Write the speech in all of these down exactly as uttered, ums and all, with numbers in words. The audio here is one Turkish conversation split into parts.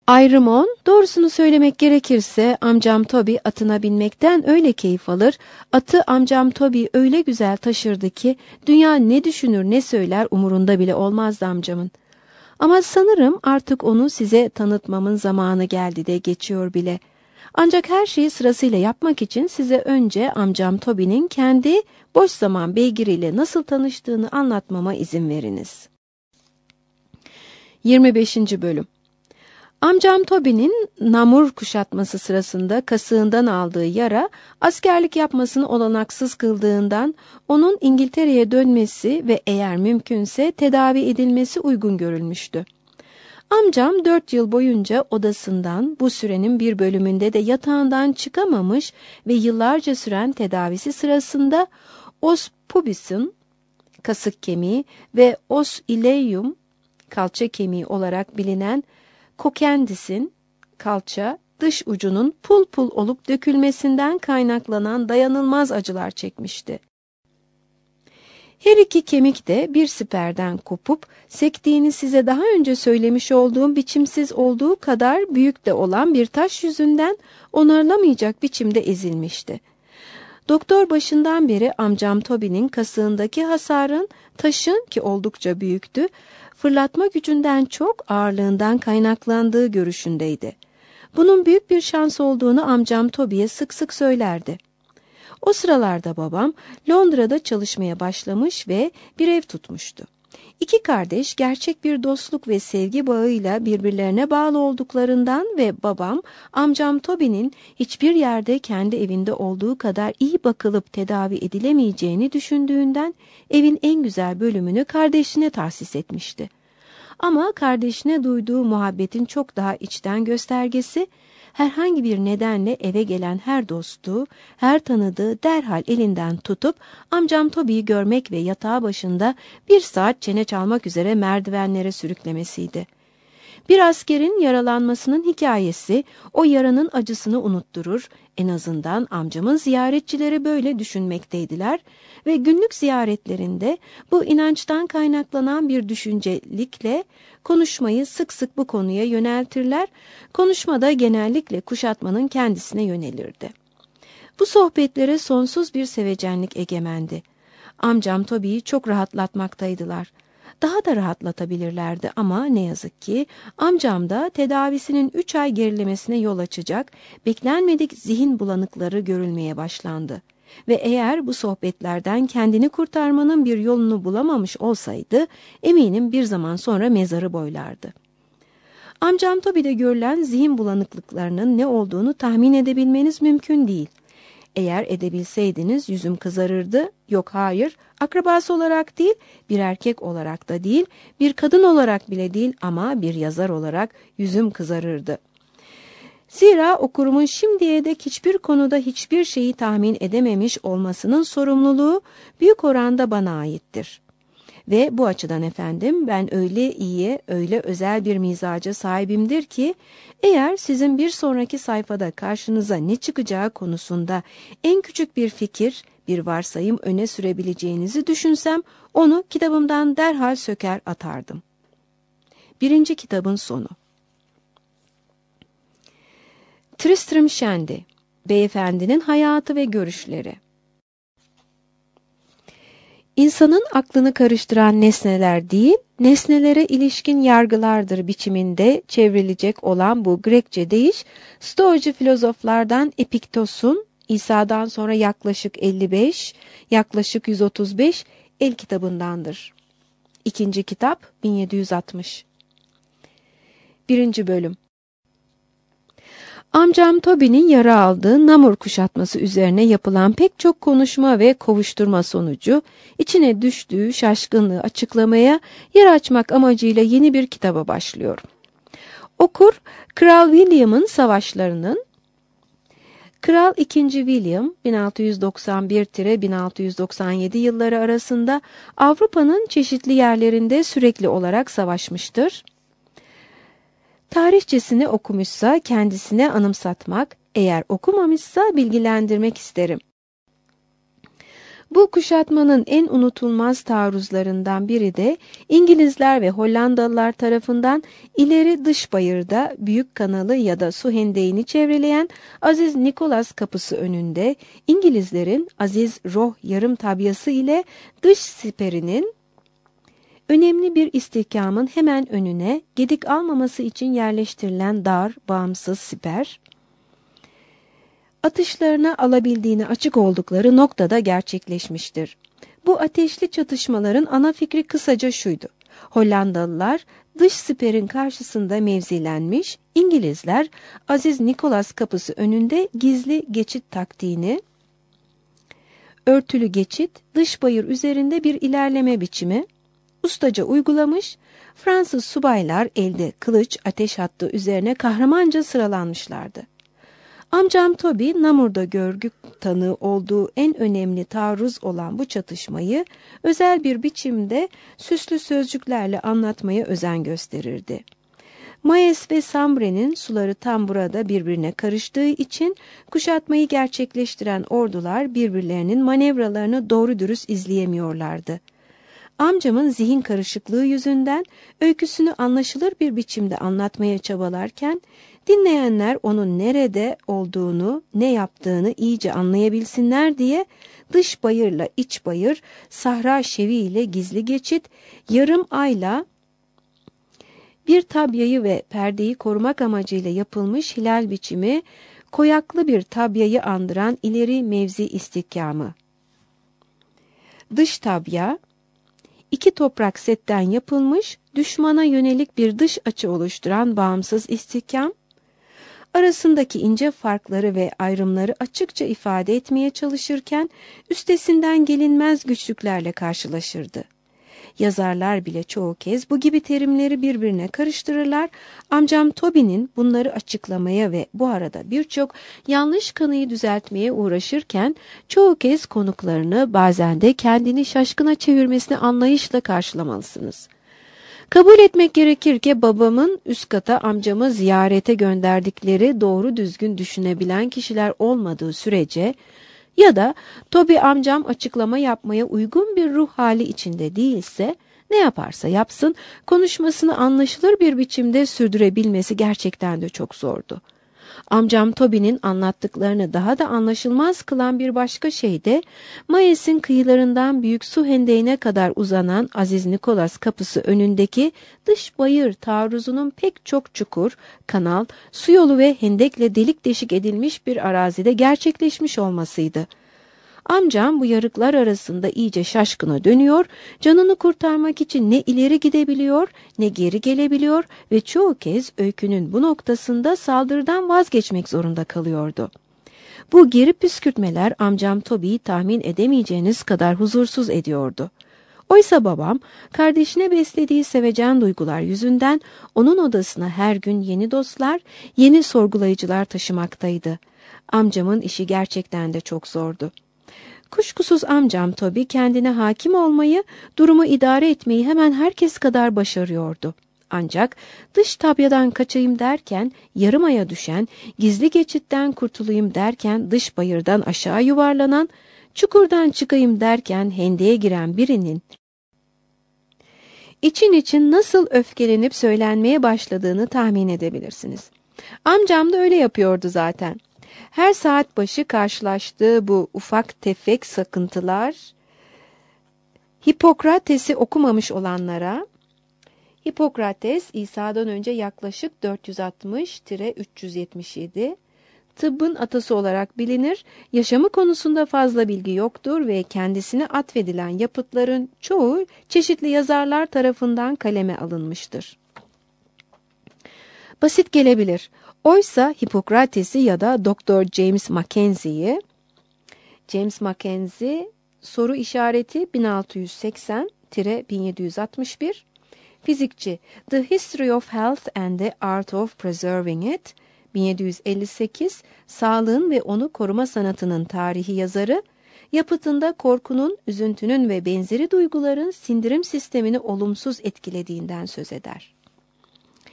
Ayrımon, doğrusunu söylemek gerekirse amcam Toby atına binmekten öyle keyif alır, atı amcam Toby öyle güzel taşırdı ki dünya ne düşünür ne söyler umurunda bile olmazdı amcamın. Ama sanırım artık onu size tanıtmamın zamanı geldi de geçiyor bile. Ancak her şeyi sırasıyla yapmak için size önce amcam Toby'nin kendi boş zaman beygiriyle nasıl tanıştığını anlatmama izin veriniz. yirmi beşinci Bölüm. Amcam Toby'nin Namur kuşatması sırasında kasığından aldığı yara, askerlik yapmasını olanaksız kıldığından onun İngiltere'ye dönmesi ve eğer mümkünse tedavi edilmesi uygun görülmüştü. Amcam dört yıl boyunca odasından, bu sürenin bir bölümünde de yatağından çıkamamış ve yıllarca süren tedavisi sırasında os pubis'in kasık kemiği ve os ileum kalça kemiği olarak bilinen kokendis'in kalça dış ucunun pul pul olup dökülmesinden kaynaklanan dayanılmaz acılar çekmişti. Her iki kemik de bir siperden kopup sektiğini size daha önce söylemiş olduğum biçimsiz olduğu kadar büyük de olan bir taş yüzünden onarılamayacak biçimde ezilmişti. Doktor başından beri amcam Toby'nin kasığındaki hasarın taşın ki oldukça büyüktü, fırlatma gücünden çok ağırlığından kaynaklandığı görüşündeydi. Bunun büyük bir şans olduğunu amcam Toby'ye sık sık söylerdi. O sıralarda babam Londra'da çalışmaya başlamış ve bir ev tutmuştu. İki kardeş gerçek bir dostluk ve sevgi bağıyla birbirlerine bağlı olduklarından ve babam amcam Toby'nin hiçbir yerde kendi evinde olduğu kadar iyi bakılıp tedavi edilemeyeceğini düşündüğünden evin en güzel bölümünü kardeşine tahsis etmişti. Ama kardeşine duyduğu muhabbetin çok daha içten göstergesi, herhangi bir nedenle eve gelen her dostu, her tanıdığı derhal elinden tutup amcam Toby'yi görmek ve yatağı başında bir saat çene çalmak üzere merdivenlere sürüklemesiydi. Bir askerin yaralanmasının hikayesi o yaranın acısını unutturur, en azından amcamın ziyaretçileri böyle düşünmekteydiler ve günlük ziyaretlerinde bu inançtan kaynaklanan bir düşüncelikle konuşmayı sık sık bu konuya yöneltirler, konuşmada genellikle kuşatmanın kendisine yönelirdi. Bu sohbetlere sonsuz bir sevecenlik egemendi. Amcam Toby'yi çok rahatlatmaktaydılar. Daha da rahatlatabilirlerdi ama ne yazık ki amcamda tedavisinin üç ay gerilemesine yol açacak beklenmedik zihin bulanıkları görülmeye başlandı. Ve eğer bu sohbetlerden kendini kurtarmanın bir yolunu bulamamış olsaydı eminim bir zaman sonra mezarı boylardı. Amcam Toby'de görülen zihin bulanıklıklarının ne olduğunu tahmin edebilmeniz mümkün değil. Eğer edebilseydiniz yüzüm kızarırdı. Yok hayır, akrabası olarak değil, bir erkek olarak da değil, bir kadın olarak bile değil ama bir yazar olarak yüzüm kızarırdı. Zira okurumun şimdiye dek hiçbir konuda hiçbir şeyi tahmin edememiş olmasının sorumluluğu büyük oranda bana aittir. Ve bu açıdan efendim ben öyle iyi, öyle özel bir mizaca sahibimdir ki eğer sizin bir sonraki sayfada karşınıza ne çıkacağı konusunda en küçük bir fikir, bir varsayım öne sürebileceğinizi düşünsem onu kitabımdan derhal söker atardım. Birinci kitabın sonu. Tristram Shandy, Beyefendinin Hayatı ve Görüşleri. İnsanın aklını karıştıran nesneler değil, nesnelere ilişkin yargılardır biçiminde çevrilecek olan bu Grekçe deyiş, Stoacı filozoflardan Epiktos'un İsa'dan sonra yaklaşık elli beş, yaklaşık yüz otuz beş el kitabındandır. İkinci kitap bin yedi yüz altmış. Birinci bölüm. Amcam Toby'nin yara aldığı Namur kuşatması üzerine yapılan pek çok konuşma ve kovuşturma sonucu içine düştüğü şaşkınlığı açıklamaya yer açmak amacıyla yeni bir kitaba başlıyor. Okur, Kral William'ın savaşlarının, Kral ikinci. William bin altı yüz doksan bir bin altı yüz doksan yedi yılları arasında Avrupa'nın çeşitli yerlerinde sürekli olarak savaşmıştır. Tarihçesini okumuşsa kendisine anımsatmak, eğer okumamışsa bilgilendirmek isterim. Bu kuşatmanın en unutulmaz taarruzlarından biri de İngilizler ve Hollandalılar tarafından ileri dış bayırda Büyük Kanalı ya da su hendeğini çevreleyen Aziz Nicholas Kapısı önünde İngilizlerin Aziz Roh yarım tabyası ile dış siperinin önemli bir istihkamın hemen önüne gedik almaması için yerleştirilen dar, bağımsız siper, atışlarına alabildiğine açık oldukları noktada gerçekleşmiştir. Bu ateşli çatışmaların ana fikri kısaca şuydu: Hollandalılar dış siperin karşısında mevzilenmiş, İngilizler Aziz Nicholas Kapısı önünde gizli geçit taktiğini, örtülü geçit, dış bayır üzerinde bir ilerleme biçimi ustaca uygulamış, Fransız subaylar elde kılıç ateş hattı üzerine kahramanca sıralanmışlardı. Amcam Toby, Namur'da görgü tanığı olduğu en önemli taarruz olan bu çatışmayı özel bir biçimde süslü sözcüklerle anlatmaya özen gösterirdi. Maes ve Sambre'nin suları tam burada birbirine karıştığı için kuşatmayı gerçekleştiren ordular birbirlerinin manevralarını doğru dürüst izleyemiyorlardı. Amcamın zihin karışıklığı yüzünden öyküsünü anlaşılır bir biçimde anlatmaya çabalarken, dinleyenler onun nerede olduğunu, ne yaptığını iyice anlayabilsinler diye dış bayırla iç bayır, sahra şevi ile gizli geçit, yarım ayla bir tabyayı ve perdeyi korumak amacıyla yapılmış hilal biçimi, koyaklı bir tabyayı andıran ileri mevzi istihkamı. Dış tabya, İki toprak setten yapılmış, düşmana yönelik bir dış açı oluşturan bağımsız istihkam, arasındaki ince farkları ve ayrımları açıkça ifade etmeye çalışırken üstesinden gelinmez güçlüklerle karşılaşırdı. Yazarlar bile çoğu kez bu gibi terimleri birbirine karıştırırlar. Amcam Toby'nin bunları açıklamaya ve bu arada birçok yanlış kanıyı düzeltmeye uğraşırken çoğu kez konuklarını, bazen de kendini şaşkına çevirmesini anlayışla karşılamalısınız. Kabul etmek gerekir ki babamın üst kata amcamı ziyarete gönderdikleri doğru düzgün düşünebilen kişiler olmadığı sürece ya da Toby amcam açıklama yapmaya uygun bir ruh hali içinde değilse, ne yaparsa yapsın konuşmasını anlaşılır bir biçimde sürdürebilmesi gerçekten de çok zordu. Amcam Toby'nin anlattıklarını daha da anlaşılmaz kılan bir başka şey de, Maes'in kıyılarından büyük su hendeğine kadar uzanan Aziz Nicholas Kapısı önündeki dış bayır taarruzunun pek çok çukur, kanal, su yolu ve hendekle delik deşik edilmiş bir arazide gerçekleşmiş olmasıydı. Amcam bu yarıklar arasında iyice şaşkına dönüyor, canını kurtarmak için ne ileri gidebiliyor ne geri gelebiliyor ve çoğu kez öykünün bu noktasında saldırıdan vazgeçmek zorunda kalıyordu. Bu geri püskürtmeler amcam Toby'yi tahmin edemeyeceğiniz kadar huzursuz ediyordu. Oysa babam, kardeşine beslediği sevecen duygular yüzünden onun odasına her gün yeni dostlar, yeni sorgulayıcılar taşımaktaydı. Amcamın işi gerçekten de çok zordu. Kuşkusuz amcam Toby kendine hakim olmayı, durumu idare etmeyi hemen herkes kadar başarıyordu. Ancak dış tabyadan kaçayım derken, yarım aya düşen, gizli geçitten kurtulayım derken dış bayırdan aşağı yuvarlanan, çukurdan çıkayım derken hendeğe giren birinin için için nasıl öfkelenip söylenmeye başladığını tahmin edebilirsiniz. Amcam da öyle yapıyordu zaten. Her saat başı karşılaştığı bu ufak tefek sakıntılar, Hipokrates'i okumamış olanlara, Hipokrates İsa'dan önce yaklaşık dört yüz altmış üç yüz yetmiş yedi, tıbbın atası olarak bilinir, yaşamı konusunda fazla bilgi yoktur ve kendisine atfedilen yapıtların çoğu çeşitli yazarlar tarafından kaleme alınmıştır. Basit gelebilir. Oysa Hipokrates'i ya da Doktor James Mackenzie'yi, James Mackenzie soru işareti bin altı yüz seksen bin yedi yüz altmış bir, fizikçi The History of Health and the Art of Preserving It, bin yedi yüz elli sekiz, sağlığın ve onu koruma sanatının tarihi yazarı, yapıtında korkunun, üzüntünün ve benzeri duyguların sindirim sistemini olumsuz etkilediğinden söz eder.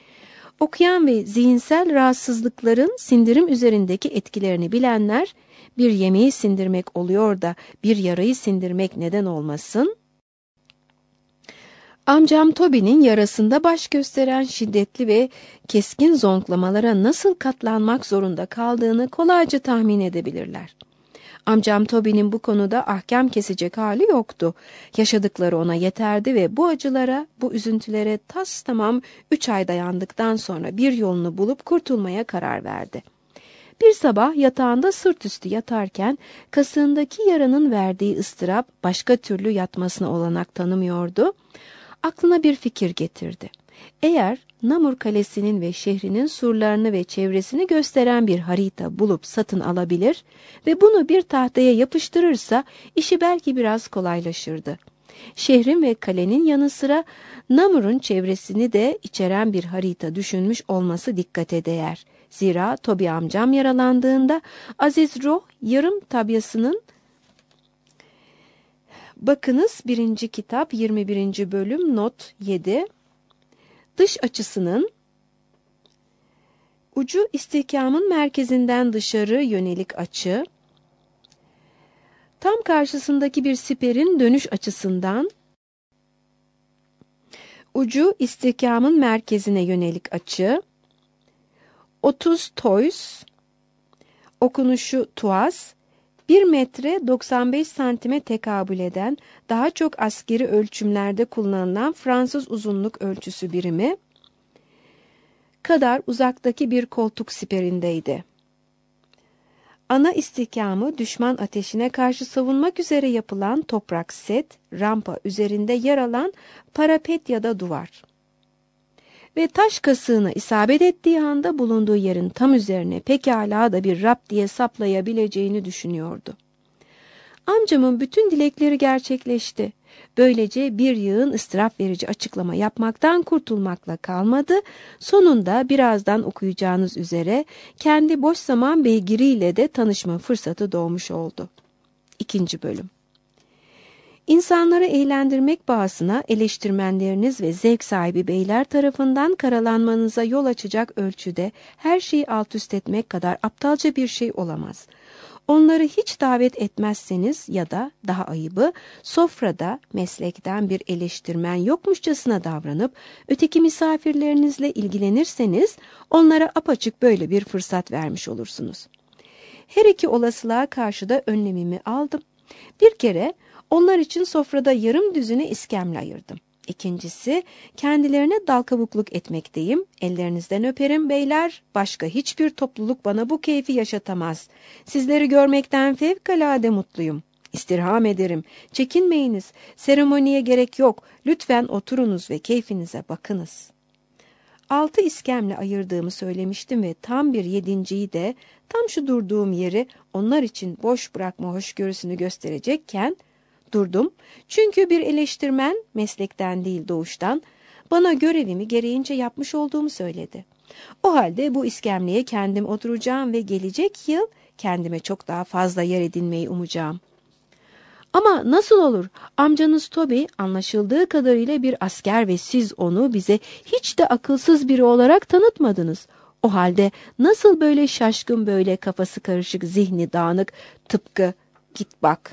Okuyan ve zihinsel rahatsızlıkların sindirim üzerindeki etkilerini bilenler, bir yemeği sindirmek oluyor da bir yarayı sindirmek neden olmasın? Amcam Toby'nin yarasında baş gösteren şiddetli ve keskin zonklamalara nasıl katlanmak zorunda kaldığını kolayca tahmin edebilirler. Amcam Toby'nin bu konuda ahkam kesecek hali yoktu. Yaşadıkları ona yeterdi ve bu acılara, bu üzüntülere tas tamam üç ay dayandıktan sonra bir yolunu bulup kurtulmaya karar verdi. Bir sabah yatağında sırt üstü yatarken kasığındaki yaranın verdiği ıstırap başka türlü yatmasına olanak tanımıyordu. Aklına bir fikir getirdi. Eğer Namur Kalesi'nin ve şehrinin surlarını ve çevresini gösteren bir harita bulup satın alabilir ve bunu bir tahtaya yapıştırırsa işi belki biraz kolaylaşırdı. Şehrin ve kalenin yanı sıra Namur'un çevresini de içeren bir harita düşünmüş olması dikkate değer. Zira Toby amcam yaralandığında Aziz Ruh yarım tabyasının, bakınız birinci kitap yirmi birinci bölüm not yedi, dış açısının ucu istihkamın merkezinden dışarı yönelik açı, tam karşısındaki bir siperin dönüş açısından ucu istihkamın merkezine yönelik açı, otuz toys, okunuşu tuaz, bir metre doksan beş santime tekabül eden daha çok askeri ölçümlerde kullanılan Fransız uzunluk ölçüsü birimi kadar uzaktaki bir koltuk siperindeydi. Ana istihkamı düşman ateşine karşı savunmak üzere yapılan toprak set, rampa üzerinde yer alan parapet ya da duvar. Ve taş kasığına isabet ettiği anda bulunduğu yerin tam üzerine pekala da bir rap diye saplayabileceğini düşünüyordu. Amcamın bütün dilekleri gerçekleşti. Böylece bir yığın ıstırap verici açıklama yapmaktan kurtulmakla kalmadı. Sonunda birazdan okuyacağınız üzere kendi boş zaman beygiriyle de tanışma fırsatı doğmuş oldu. İkinci bölüm. İnsanları eğlendirmek bahasına eleştirmenleriniz ve zevk sahibi beyler tarafından karalanmanıza yol açacak ölçüde her şeyi alt üst etmek kadar aptalca bir şey olamaz. Onları hiç davet etmezseniz ya da daha ayıbı sofrada meslekten bir eleştirmen yokmuşçasına davranıp öteki misafirlerinizle ilgilenirseniz onlara apaçık böyle bir fırsat vermiş olursunuz. Her iki olasılığa karşı da önlemimi aldım. Bir kere onlar için sofrada yarım düzine iskemle ayırdım. İkincisi, kendilerine dal kavukluk etmekteyim. Ellerinizden öperim beyler. Başka hiçbir topluluk bana bu keyfi yaşatamaz. Sizleri görmekten fevkalade mutluyum. İstirham ederim. Çekinmeyiniz. Seremoniye gerek yok. Lütfen oturunuz ve keyfinize bakınız. Altı iskemle ayırdığımı söylemiştim ve tam bir yedinciyi de tam şu durduğum yeri onlar için boş bırakma hoşgörüsünü gösterecekken durdum. Çünkü bir eleştirmen meslekten değil doğuştan bana görevimi gereğince yapmış olduğumu söyledi. O halde bu iskemleye kendim oturacağım ve gelecek yıl kendime çok daha fazla yer edinmeyi umacağım. Ama nasıl olur? Amcanız Toby anlaşıldığı kadarıyla bir asker ve siz onu bize hiç de akılsız biri olarak tanıtmadınız. O halde nasıl böyle şaşkın, böyle kafası karışık, zihni dağınık, tıpkı git bak.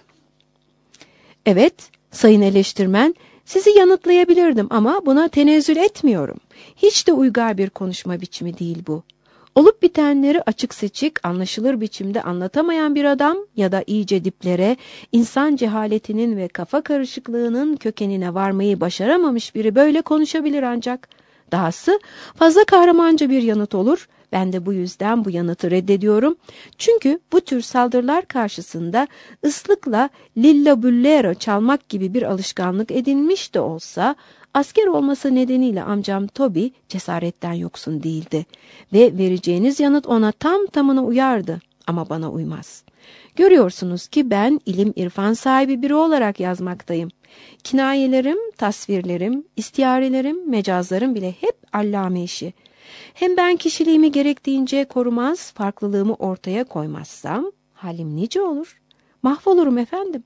Evet, sayın eleştirmen, sizi yanıtlayabilirdim ama buna tenezzül etmiyorum. Hiç de uygar bir konuşma biçimi değil bu. Olup bitenleri açık seçik, anlaşılır biçimde anlatamayan bir adam ya da iyice diplere, insan cehaletinin ve kafa karışıklığının kökenine varmayı başaramamış biri böyle konuşabilir ancak. Dahası fazla kahramanca bir yanıt olur. Ben de bu yüzden bu yanıtı reddediyorum. Çünkü bu tür saldırılar karşısında ıslıkla lilla bullero çalmak gibi bir alışkanlık edinmiş de olsa, asker olması nedeniyle amcam Toby cesaretten yoksun değildi. Ve vereceğiniz yanıt ona tam tamına uyardı ama bana uymaz. Görüyorsunuz ki ben ilim irfan sahibi biri olarak yazmaktayım. Kinayelerim, tasvirlerim, istiyarelerim, mecazlarım bile hep allame işi. Hem ben kişiliğimi gerektiğince korumaz, farklılığımı ortaya koymazsam halim nice olur? Mahvolurum efendim.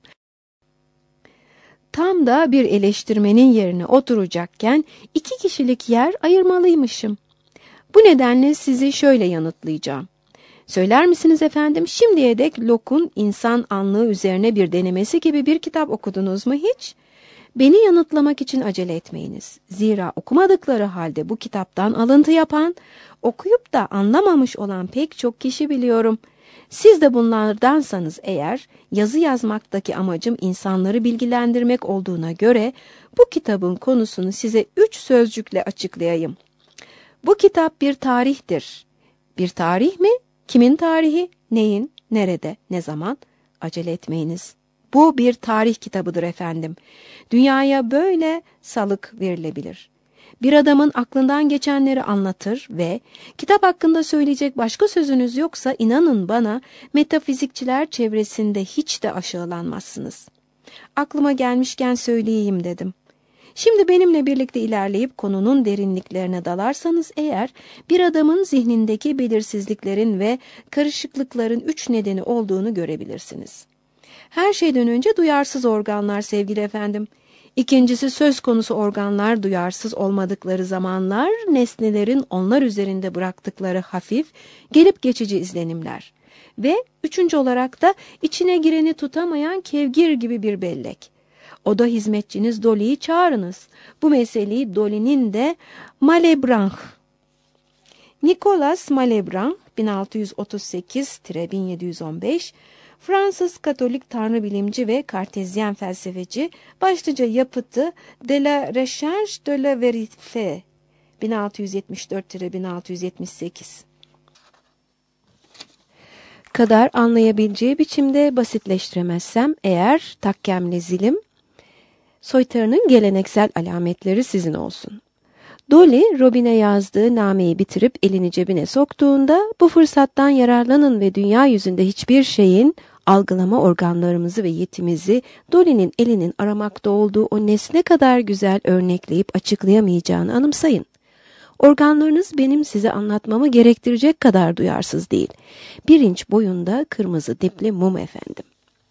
Tam da bir eleştirmenin yerine oturacakken iki kişilik yer ayırmalıymışım. Bu nedenle sizi şöyle yanıtlayacağım. Söyler misiniz efendim, şimdiye dek Locke'un insan anlığı üzerine bir denemesi gibi bir kitap okudunuz mu hiç? Beni yanıtlamak için acele etmeyiniz. Zira okumadıkları halde bu kitaptan alıntı yapan, okuyup da anlamamış olan pek çok kişi biliyorum. Siz de bunlardansanız eğer, yazı yazmaktaki amacım insanları bilgilendirmek olduğuna göre, bu kitabın konusunu size üç sözcükle açıklayayım. Bu kitap bir tarihtir. Bir tarih mi? Kimin tarihi? Neyin? Nerede? Ne zaman? Acele etmeyiniz. Bu bir tarih kitabıdır efendim. Dünyaya böyle salık verilebilir. Bir adamın aklından geçenleri anlatır ve kitap hakkında söyleyecek başka sözünüz yoksa inanın bana, metafizikçiler çevresinde hiç de aşağılanmazsınız. Aklıma gelmişken söyleyeyim dedim. Şimdi benimle birlikte ilerleyip konunun derinliklerine dalarsanız eğer, bir adamın zihnindeki belirsizliklerin ve karışıklıkların üç nedeni olduğunu görebilirsiniz. Her şeyden önce duyarsız organlar sevgili efendim. İkincisi, söz konusu organlar duyarsız olmadıkları zamanlar nesnelerin onlar üzerinde bıraktıkları hafif, gelip geçici izlenimler. Ve üçüncü olarak da içine gireni tutamayan kevgir gibi bir bellek. Oda hizmetçiniz Dolly'yi çağırınız. Bu meseleyi Dolly'nin de Malebranche. Nicolas Malebranche bin altı yüz otuz sekiz bin yedi yüz on beş Fransız Katolik tanrıbilimci ve Kartezyen felsefeci, başlıca yapıtı De la Recherche de la Vérité bin altı yüz yetmiş dört bin altı yüz yetmiş sekiz kadar anlayabileceği biçimde basitleştiremezsem eğer, takkemli zilim, soytarının geleneksel alametleri sizin olsun. Dolly, Robin'e yazdığı nameyi bitirip elini cebine soktuğunda, bu fırsattan yararlanın ve dünya yüzünde hiçbir şeyin algılama organlarımızı ve yetimizi Dolly'nin elinin aramakta olduğu o nesne kadar güzel örnekleyip açıklayamayacağını anımsayın. Organlarınız benim size anlatmamı gerektirecek kadar duyarsız değil. Bir inç boyunda kırmızı dipli mum efendim.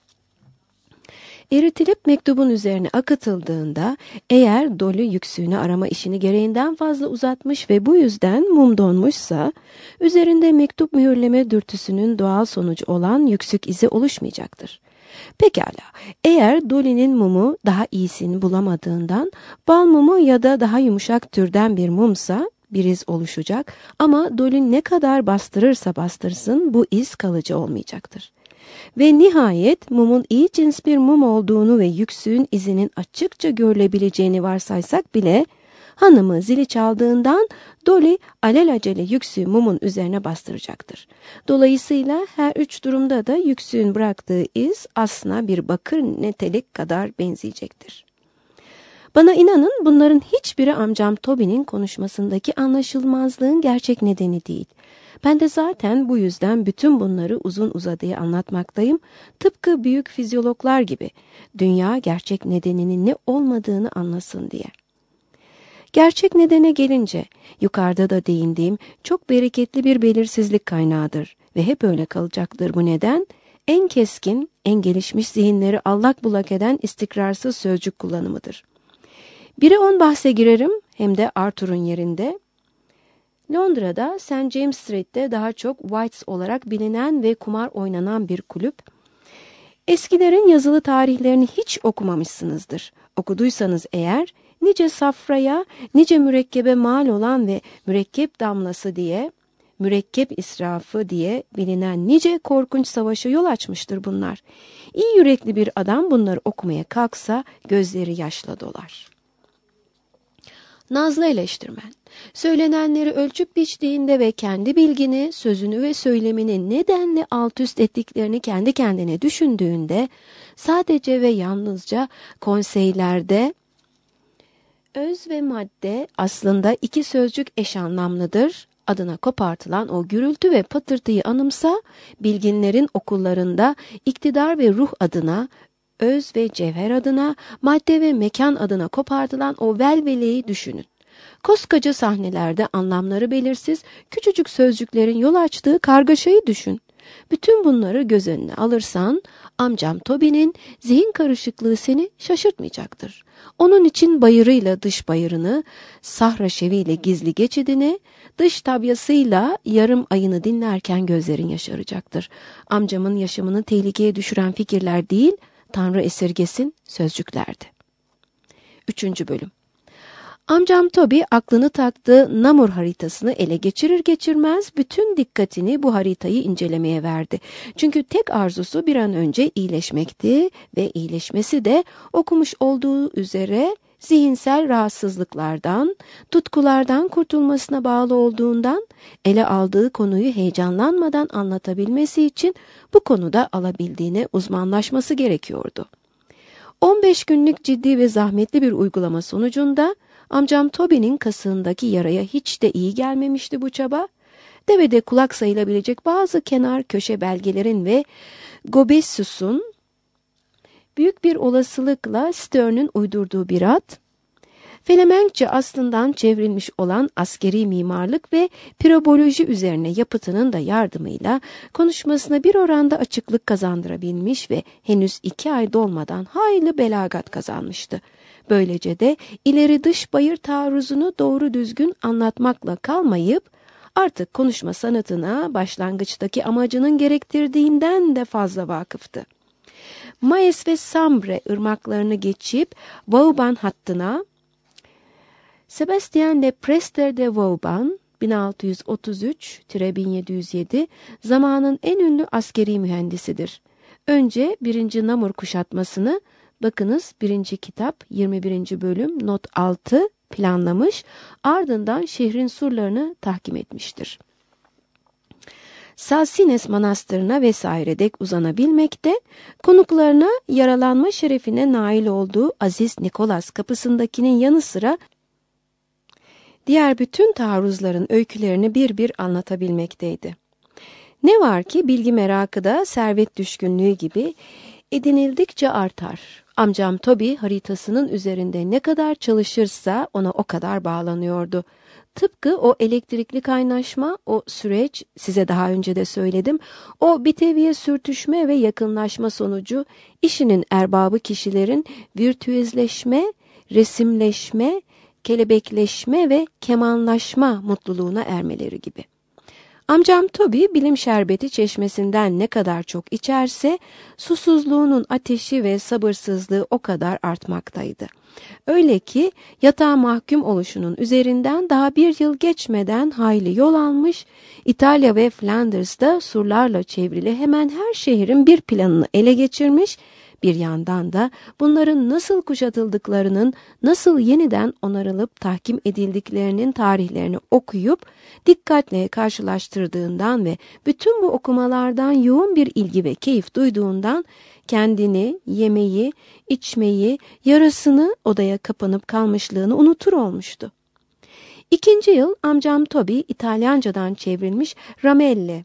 Eritilip mektubun üzerine akıtıldığında, eğer Dolly yüksüğünü arama işini gereğinden fazla uzatmış ve bu yüzden mum donmuşsa, üzerinde mektup mühürleme dürtüsünün doğal sonucu olan yüksük izi oluşmayacaktır. Pekala, eğer Dolly'nin mumu daha iyisini bulamadığından, bal mumu ya da daha yumuşak türden bir mumsa, bir iz oluşacak ama Dolly ne kadar bastırırsa bastırsın bu iz kalıcı olmayacaktır. Ve nihayet mumun iyi cins bir mum olduğunu ve yüksüğün izinin açıkça görülebileceğini varsaysak bile, hanımı zili çaldığından Dolly alelacele yüksüğü mumun üzerine bastıracaktır. Dolayısıyla her üç durumda da yüksüğün bıraktığı iz aslına bir bakır netelik kadar benzeyecektir. Bana inanın, bunların hiçbiri amcam Toby'nin konuşmasındaki anlaşılmazlığın gerçek nedeni değil. Ben de zaten bu yüzden bütün bunları uzun uzadıya anlatmaktayım. Tıpkı büyük fizyologlar gibi, dünya gerçek nedeninin ne olmadığını anlasın diye. Gerçek nedene gelince, yukarıda da değindiğim çok bereketli bir belirsizlik kaynağıdır ve hep öyle kalacaktır bu neden. En keskin, en gelişmiş zihinleri allak bullak eden istikrarsız sözcük kullanımıdır. Bire on bahse girerim, hem de Arthur'un yerinde. Londra'da Saint James Street'te daha çok White's olarak bilinen ve kumar oynanan bir kulüp. Eskilerin yazılı tarihlerini hiç okumamışsınızdır. Okuduysanız eğer, nice safraya, nice mürekkebe mal olan ve mürekkep damlası diye, mürekkep israfı diye bilinen nice korkunç savaşa yol açmıştır bunlar. İyi yürekli bir adam bunları okumaya kalksa gözleri yaşla dolar. Nazlı eleştirmen, söylenenleri ölçüp biçtiğinde ve kendi bilgini, sözünü ve söylemini nedenle alt üst ettiklerini kendi kendine düşündüğünde, sadece ve yalnızca konseylerde öz ve madde aslında iki sözcük eş anlamlıdır. Adına kopartılan o gürültü ve patırtıyı anımsa, bilginlerin okullarında iktidar ve ruh adına, öz ve cevher adına, madde ve mekan adına kopartılan o velveleyi düşünün. Koskoca sahnelerde anlamları belirsiz, küçücük sözcüklerin yol açtığı kargaşayı düşün. Bütün bunları göz önüne alırsan, amcam Toby'nin zihin karışıklığı seni şaşırtmayacaktır. Onun için bayırıyla dış bayırını, sahra şeviyle gizli geçidini, dış tabyasıyla yarım ayını dinlerken gözlerin yaşaracaktır. Amcamın yaşamını tehlikeye düşüren fikirler değil, Tanrı esirgesin sözcüklerdi. Üçüncü bölüm. Amcam Toby aklını taktığı Namur haritasını ele geçirir geçirmez bütün dikkatini bu haritayı incelemeye verdi. Çünkü tek arzusu bir an önce iyileşmekti ve iyileşmesi de okumuş olduğu üzere zihinsel rahatsızlıklardan, tutkulardan kurtulmasına bağlı olduğundan ele aldığı konuyu heyecanlanmadan anlatabilmesi için bu konuda alabildiğine uzmanlaşması gerekiyordu. on beş günlük ciddi ve zahmetli bir uygulama sonucunda amcam Toby'nin kasığındaki yaraya hiç de iyi gelmemişti bu çaba. Devede kulak sayılabilecek bazı kenar köşe belgelerin ve Gobessus'un büyük bir olasılıkla Sterne'ün uydurduğu bir at, Felemenkçe aslından çevrilmiş olan askeri mimarlık ve piroboloji üzerine yapıtının da yardımıyla konuşmasına bir oranda açıklık kazandırabilmiş ve henüz iki ay dolmadan hayli belagat kazanmıştı. Böylece de ileri dış bayır taarruzunu doğru düzgün anlatmakla kalmayıp artık konuşma sanatına başlangıçtaki amacının gerektirdiğinden de fazla vakıftı. Maes ve Sambre ırmaklarını geçip Vauban hattına, Sebastien Le Prester de Vauban bin altı yüz otuz üç bin yedi yüz yedi zamanın en ünlü askeri mühendisidir. Önce birinci Namur kuşatmasını, bakınız birinci kitap yirmi birinci bölüm not altı planlamış, ardından şehrin surlarını tahkim etmiştir. Salsines Manastırı'na vesaire dek uzanabilmekte, konuklarına yaralanma şerefine nail olduğu Aziz Nikolas kapısındakinin yanı sıra diğer bütün taarruzların öykülerini bir bir anlatabilmekteydi. Ne var ki bilgi merakı da servet düşkünlüğü gibi edinildikçe artar. Amcam Toby haritasının üzerinde ne kadar çalışırsa ona o kadar bağlanıyordu. Tıpkı o elektrikli kaynaşma, o süreç, size daha önce de söyledim, o biteviye sürtüşme ve yakınlaşma sonucu işinin erbabı kişilerin virtüözleşme, resimleşme, kelebekleşme ve kemanlaşma mutluluğuna ermeleri gibi. Amcam Toby bilim şerbeti çeşmesinden ne kadar çok içerse susuzluğunun ateşi ve sabırsızlığı o kadar artmaktaydı. Öyle ki yatağa mahkum oluşunun üzerinden daha bir yıl geçmeden hayli yol almış, İtalya ve Flanders'da surlarla çevrili hemen her şehrin bir planını ele geçirmiş, bir yandan da bunların nasıl kuşatıldıklarının, nasıl yeniden onarılıp tahkim edildiklerinin tarihlerini okuyup dikkatle karşılaştırdığından ve bütün bu okumalardan yoğun bir ilgi ve keyif duyduğundan kendini, yemeği, içmeyi, yarasını, odaya kapanıp kalmışlığını unutur olmuştu. İkinci yıl amcam Toby İtalyancadan çevrilmiş Ramelle.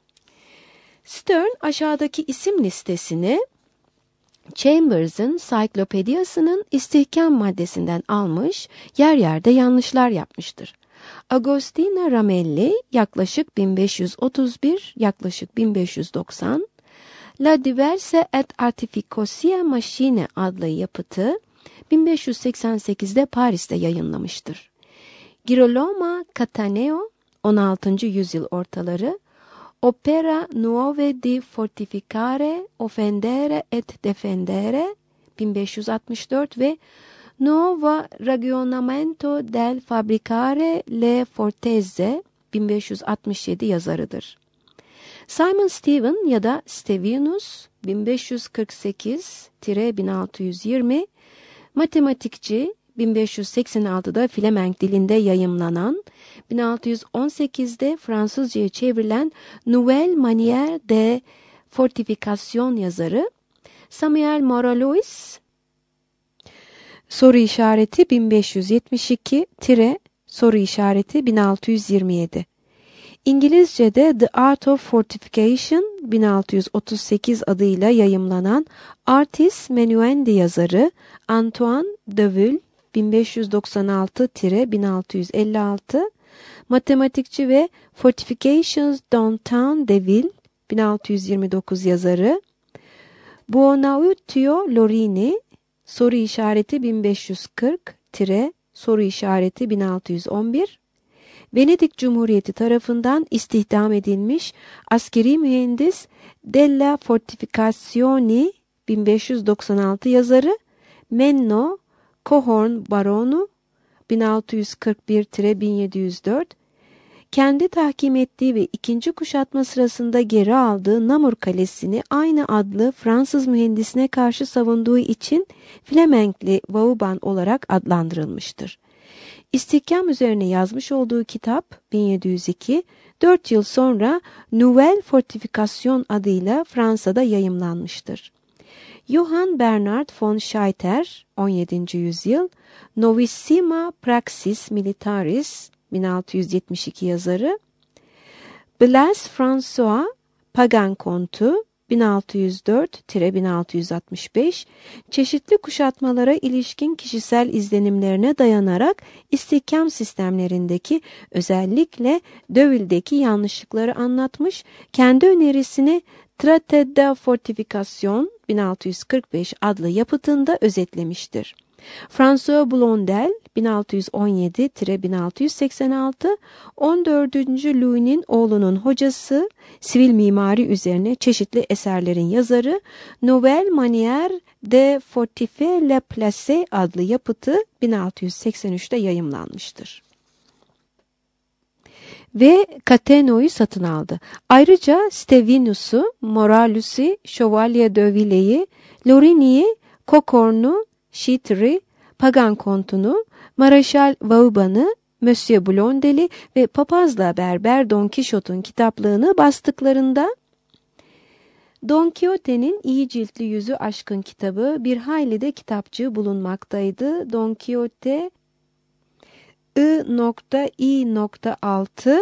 Sterne aşağıdaki isim listesini Chambers'ın Cyclopediası'nın istihkam maddesinden almış, yer yerde yanlışlar yapmıştır. Agostino Ramelli yaklaşık bin beş yüz otuz bir, yaklaşık bin beş yüz doksan, La Diverse et Artificosia Machine adlı yapıtı bin beş yüz seksen sekizde Paris'te yayınlamıştır. Girolamo Cattaneo on altıncı yüzyıl ortaları Opera nuove di fortificare, offendere et defendere bin beş yüz altmış dört ve Nuovo ragionamento del fabbricare le fortezze bin beş yüz altmış yedi yazarıdır. Simon Stevin ya da Stevinus bin beş yüz kırk sekiz bin altı yüz yirmi matematikçi, bin beş yüz seksen altıda Flemenk dilinde yayımlanan, bin altı yüz on sekizde Fransızca'ya çevrilen Nouvelle Manière de Fortification yazarı, Samuel Moralois, soru işareti bin beş yüz yetmiş iki soru işareti bin altı yüz yirmi yedi. İngilizce'de The Art of Fortification bin altı yüz otuz sekiz adıyla yayımlanan Artis Menuendi yazarı Antoine Deville bin beş yüz doksan altı bin altı yüz elli altı, matematikçi ve Fortifications Downtown Deville bin altı yüz yirmi dokuz yazarı Buonautuio Lorini, soru işareti bin beş yüz kırk soru işareti bin altı yüz on bir Venedik Cumhuriyeti tarafından istihdam edilmiş askeri mühendis Della Fortificazioni bin beş yüz doksan altı yazarı Menno Cohorn Baronu bin altı yüz kırk bir bin yedi yüz dört kendi tahkim ettiği ve ikinci kuşatma sırasında geri aldığı Namur Kalesi'ni aynı adlı Fransız mühendisine karşı savunduğu için Flemenkli Vauban olarak adlandırılmıştır. İstihkam üzerine yazmış olduğu kitap bin yedi yüz iki, dört yıl sonra Nouvelle Fortification adıyla Fransa'da yayımlanmıştır. Johann Bernhard von Scheiter, on yedinci yüzyıl, Novissima Praxis Militaris, bin altı yüz yetmiş iki yazarı, Blaise François Pagan Kontu, bin altı yüz dört bin altı yüz altmış beş, çeşitli kuşatmalara ilişkin kişisel izlenimlerine dayanarak istihkam sistemlerindeki özellikle Döville'deki yanlışlıkları anlatmış, kendi önerisini Traité de Fortification bin altı yüz kırk beş adlı yapıtında özetlemiştir. François Blondel bin altı yüz on yedi bin altı yüz seksen altı, on dördüncü Louis'nin oğlunun hocası, sivil mimari üzerine çeşitli eserlerin yazarı, Nouvelle Manière de Fortifier la Place adlı yapıtı bin altı yüz seksen üçte yayımlanmıştır. Ve Cateno'yu satın aldı. Ayrıca Stevinus'u, Moralus'u, Chevalier de Villes'i, Lorigny'i, Cocorn'u, Chitry, Pagan Kontu'nu, Mareşal Vauban'ı, Monsieur Blondel'i ve papazla berber Don Quixote'un kitaplığını bastıklarında Don Quixote'nin iyi ciltli yüzü aşkın kitabı bir hayli de kitapçığı bulunmaktaydı. Don Quixote I altı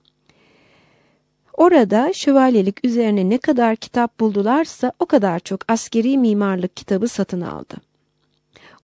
Orada şövalyelik üzerine ne kadar kitap buldularsa o kadar çok askeri mimarlık kitabı satın aldı.